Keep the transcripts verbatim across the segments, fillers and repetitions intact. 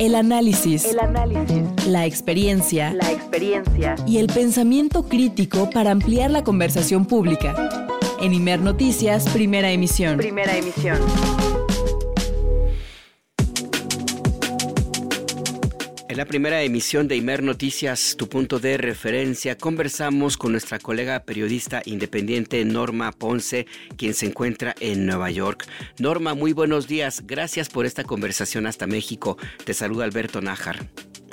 El análisis, El análisis, la experiencia, la experiencia y el pensamiento crítico para ampliar la conversación pública. En Imer Noticias, primera emisión. Primera emisión. En la primera emisión de Imer Noticias, tu punto de referencia, conversamos con nuestra colega periodista independiente Norma Ponce, quien se encuentra en Nueva York. Norma, muy buenos días. Gracias por esta conversación hasta México. Te saluda Alberto Nájar.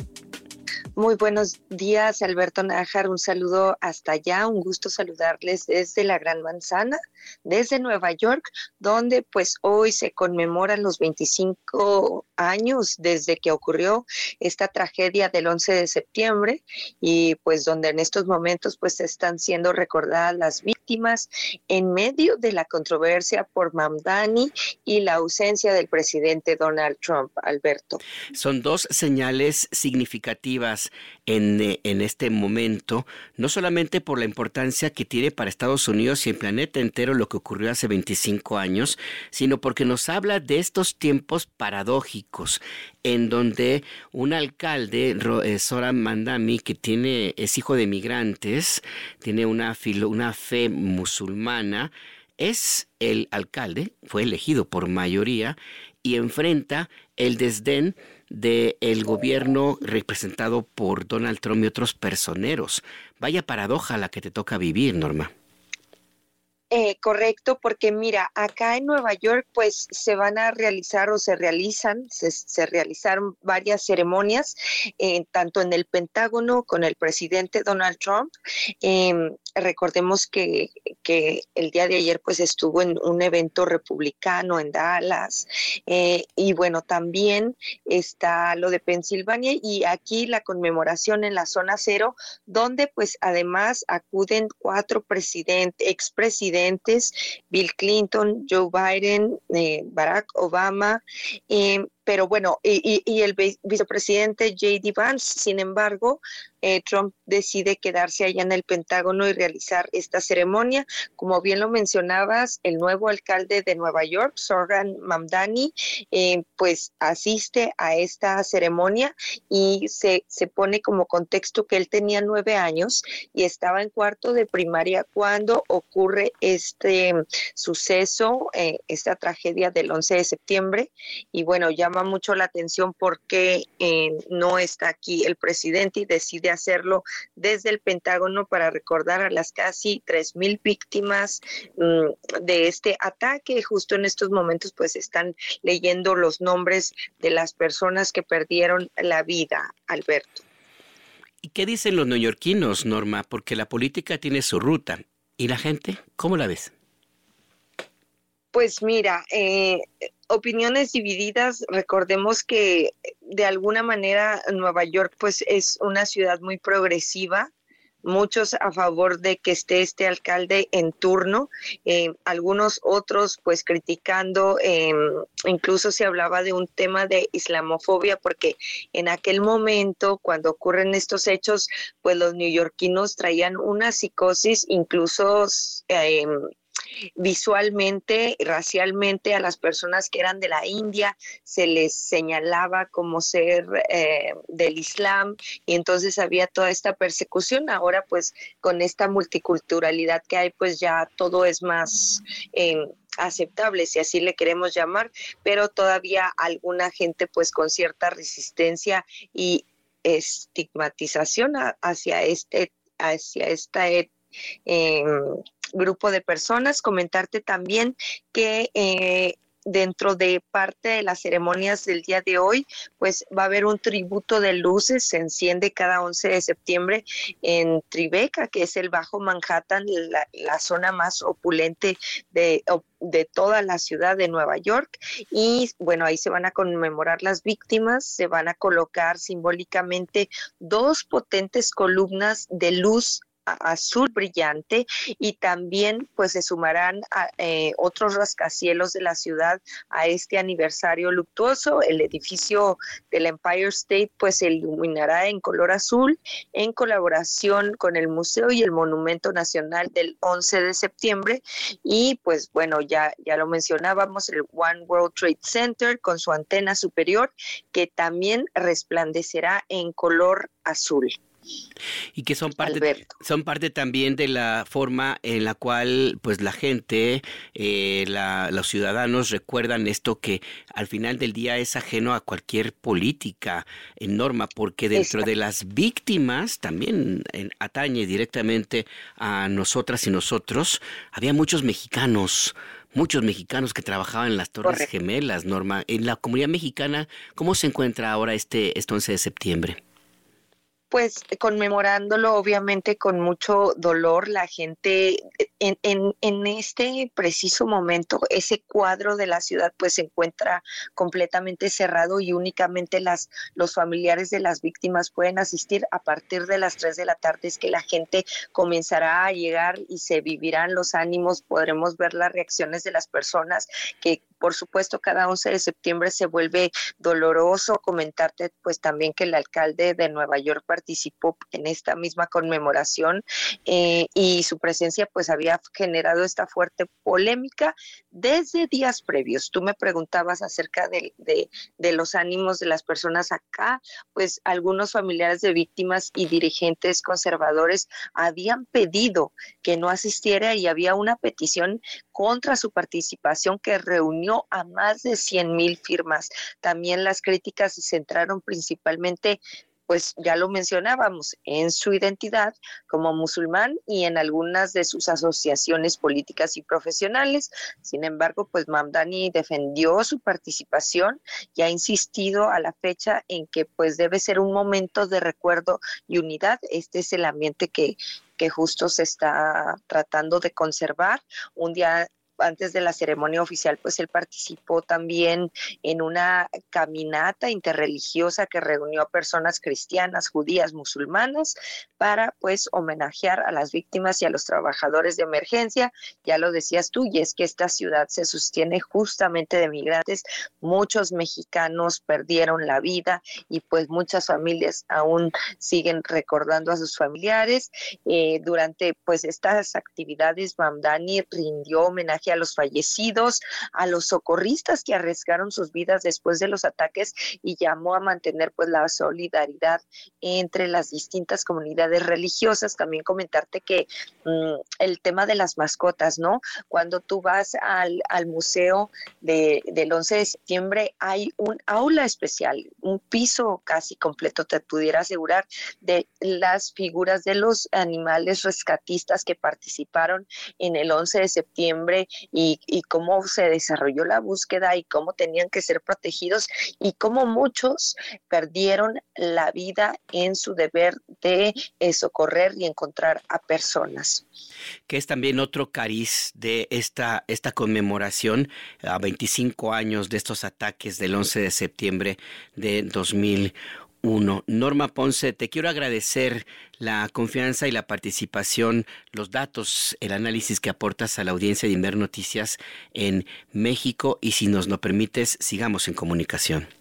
Muy buenos días, Alberto Nájar. Un saludo hasta allá. Un gusto saludarles desde la Gran Manzana, desde Nueva York, donde pues hoy se conmemoran los veinticinco años desde que ocurrió esta tragedia del once de septiembre y pues donde en estos momentos pues están siendo recordadas las víctimas en medio de la controversia por Mamdani y la ausencia del presidente Donald Trump, Alberto. Son dos señales significativas en, en este momento, no solamente por la importancia que tiene para Estados Unidos y el planeta entero lo que ocurrió hace veinticinco años, sino porque nos habla de estos tiempos paradójicos en donde un alcalde, Zohran Mamdani, que tiene, es hijo de migrantes, tiene una, filo, una fe musulmana, es el alcalde, fue elegido por mayoría y enfrenta el desdén del gobierno representado por Donald Trump y otros personeros. Vaya paradoja la que te toca vivir, Norma. Eh, correcto, porque mira, acá en Nueva York pues se van a realizar o se realizan, se, se realizaron varias ceremonias, eh, tanto en el Pentágono con el presidente Donald Trump. Eh, recordemos que, que el día de ayer pues estuvo en un evento republicano en Dallas, eh, y bueno, también está lo de Pensilvania y aquí la conmemoración en la zona cero, donde pues además acuden cuatro presidentes, expresidentes, Bill Clinton, Joe Biden, eh, Barack Obama, eh, pero bueno, y, y el vicepresidente J D Vance. Sin embargo, eh, Trump decide quedarse allá en el Pentágono y realizar esta ceremonia. Como bien lo mencionabas, el nuevo alcalde de Nueva York, Zohran Mamdani, eh, pues asiste a esta ceremonia y se, se pone como contexto que él tenía nueve años y estaba en cuarto de primaria cuando ocurre este suceso, eh, esta tragedia del once de septiembre. Y bueno, llama mucho la atención porque eh, no está aquí el presidente y decide hacerlo desde el Pentágono para recordar a las casi tres mil víctimas um, de este ataque. Justo en estos momentos pues están leyendo los nombres de las personas que perdieron la vida, Alberto. ¿Y qué dicen los neoyorquinos, Norma? Porque la política tiene su ruta. ¿Y la gente? ¿Cómo la ves? Pues mira, eh, opiniones divididas. Recordemos que de alguna manera Nueva York pues es una ciudad muy progresiva, muchos a favor de que esté este alcalde en turno, eh, algunos otros pues criticando, eh, incluso se hablaba de un tema de islamofobia porque en aquel momento cuando ocurren estos hechos pues los neoyorquinos traían una psicosis, incluso eh, visualmente, racialmente, a las personas que eran de la India se les señalaba como ser eh, del Islam y entonces había toda esta persecución. Ahora pues con esta multiculturalidad que hay pues ya todo es más eh, aceptable, si así le queremos llamar, pero todavía alguna gente pues con cierta resistencia y estigmatización a, hacia este hacia esta eh, eh, grupo de personas. Comentarte también que eh, dentro de parte de las ceremonias del día de hoy, pues va a haber un tributo de luces, se enciende cada once de septiembre en Tribeca, que es el Bajo Manhattan, la, la zona más opulente de, de toda la ciudad de Nueva York, y bueno, ahí se van a conmemorar las víctimas, se van a colocar simbólicamente dos potentes columnas de luz azul brillante, y también pues se sumarán a, eh, otros rascacielos de la ciudad a este aniversario luctuoso. El edificio del Empire State pues se iluminará en color azul en colaboración con el Museo y el Monumento Nacional del once de septiembre, y pues bueno, ya, ya lo mencionábamos, el One World Trade Center con su antena superior que también resplandecerá en color azul. Y que son parte, son parte también de la forma en la cual pues la gente, eh, la, los ciudadanos recuerdan esto, que al final del día es ajeno a cualquier política en Norma, porque dentro Exacto. de las víctimas también en, atañe directamente a nosotras y nosotros. Había muchos mexicanos, muchos mexicanos que trabajaban en las Torres Correcto. Gemelas, Norma. En la comunidad mexicana, ¿cómo se encuentra ahora este, este once de septiembre? Pues conmemorándolo obviamente con mucho dolor. La gente en, en, en este preciso momento, ese cuadro de la ciudad pues se encuentra completamente cerrado y únicamente las, los familiares de las víctimas pueden asistir. A partir de las tres de la tarde es que la gente comenzará a llegar y se vivirán los ánimos, podremos ver las reacciones de las personas, que por supuesto cada once de septiembre se vuelve doloroso. Comentarte pues también que el alcalde de Nueva York participó en esta misma conmemoración, eh, y su presencia pues había generado esta fuerte polémica desde días previos. Tú me preguntabas acerca de, de, de los ánimos de las personas acá, pues algunos familiares de víctimas y dirigentes conservadores habían pedido que no asistiera, y había una petición contra su participación que reunió a más de cien mil firmas. También las críticas se centraron principalmente, pues ya lo mencionábamos, en su identidad como musulmán y en algunas de sus asociaciones políticas y profesionales. Sin embargo, pues Mamdani defendió su participación y ha insistido a la fecha en que pues debe ser un momento de recuerdo y unidad. Este es el ambiente que, que justo se está tratando de conservar. Un día antes de la ceremonia oficial, pues él participó también en una caminata interreligiosa que reunió a personas cristianas, judías, musulmanas, para pues homenajear a las víctimas y a los trabajadores de emergencia. Ya lo decías tú, y es que esta ciudad se sostiene justamente de migrantes. Muchos mexicanos perdieron la vida y pues muchas familias aún siguen recordando a sus familiares. Eh, durante pues estas actividades, Mamdani rindió homenaje a los fallecidos, a los socorristas que arriesgaron sus vidas después de los ataques, y llamó a mantener pues la solidaridad entre las distintas comunidades religiosas. También comentarte que mmm, el tema de las mascotas, ¿no? Cuando tú vas al, al museo de, del once de septiembre, hay un aula especial, un piso casi completo, te pudiera asegurar, de las figuras de los animales rescatistas que participaron en el once de septiembre, Y, y cómo se desarrolló la búsqueda y cómo tenían que ser protegidos, y cómo muchos perdieron la vida en su deber de eh, socorrer y encontrar a personas. Que es también otro cariz de esta, esta conmemoración a veinticinco años de estos ataques del once de septiembre de dos mil uno. Norma Ponce, te quiero agradecer la confianza y la participación, los datos, el análisis que aportas a la audiencia de Imer Noticias en México, y si nos lo permites, sigamos en comunicación.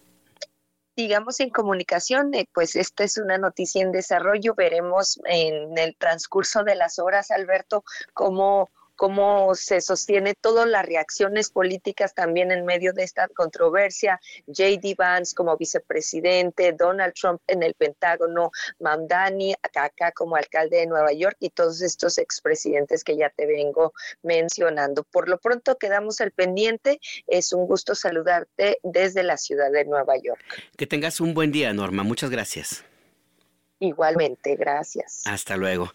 Sigamos en comunicación, eh, pues esta es una noticia en desarrollo. Veremos en el transcurso de las horas, Alberto, cómo cómo se sostiene todas las reacciones políticas también en medio de esta controversia. J D Vance como vicepresidente, Donald Trump en el Pentágono, Mamdani acá, acá como alcalde de Nueva York, y todos estos expresidentes que ya te vengo mencionando. Por lo pronto quedamos al pendiente. Es un gusto saludarte desde la ciudad de Nueva York. Que tengas un buen día, Norma. Muchas gracias. Igualmente, gracias. Hasta luego.